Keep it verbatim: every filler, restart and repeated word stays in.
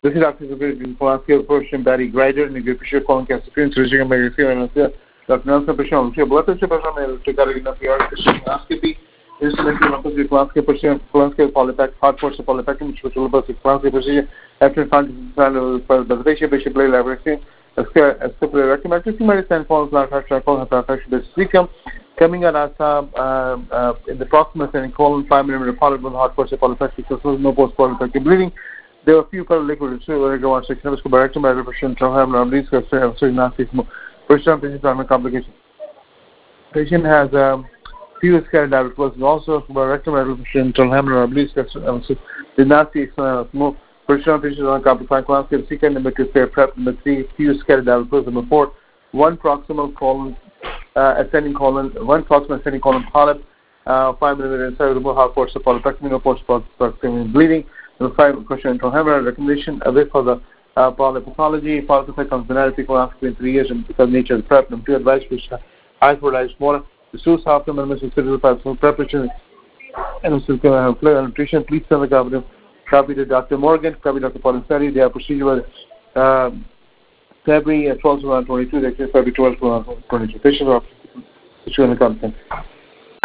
This is Doctor Pulaski, Persian Barry Grider, and the official calling cast appearance, Richard America, and Doctor Nelson Persian, blood pressure, Pulaski, instrumental Pulaski, Persian, Pulaski, Polypack, hard force of Polypack, which was all about the Pulaski procedure, after content for the patient, Bishop Play Laboratory, a separate recommendation, medicine, falls, large, charcoal, hyperfection, coming at us uh, in the proximal setting, colon, five millimeter polyp with hard force of Polypack, because there was no post Polypack bleeding. There were a few color liquid irregular section of rectum reduction, traumatic primary complication. Patient has a few scattered divertibles and also rectum reduction, traumatic did not see smoke. Personal patient on complicated class, second number two, fair prep, number three, few scattered divertibles, number four, one proximal colon, uh, ascending colon, one proximal ascending colon polyp, uh, five millimeter inside removal, hard force of polypectomy, no post polypectomy bleeding. Number five, question into hemorrhage recommendation, away for the uh, polypathology, polypathic congenitality, colonoscopy in three years, and because nature of the prep. Number two, advice which eyes for life smaller. The source after minimum physical preparation and physical nutrition. Please send the copy, copy to Doctor Morgan, copy to Doctor Polinsari. They are procedure uh, February twelfth, twenty twenty-two, they February twelfth, twenty twenty-two. Patients are in the content.